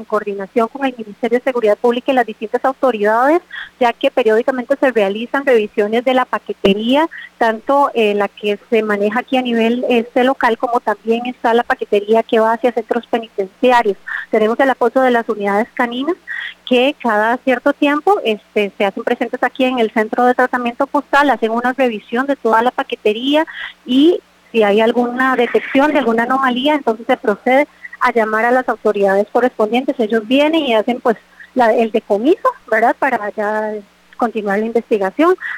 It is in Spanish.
en coordinación con el Ministerio de Seguridad Pública y las distintas autoridades, ya que periódicamente se realizan revisiones de la paquetería, tanto la que se maneja aquí a nivel local, como también está la paquetería que va hacia centros penitenciarios. Tenemos el apoyo de las unidades caninas que cada cierto tiempo se hacen presentes aquí en el centro de tratamiento postal, hacen una revisión de toda la paquetería y si hay alguna detección de alguna anomalía, entonces se procede a llamar a las autoridades correspondientes. Ellos vienen y hacen pues el decomiso, ¿verdad?, para ya continuar la investigación.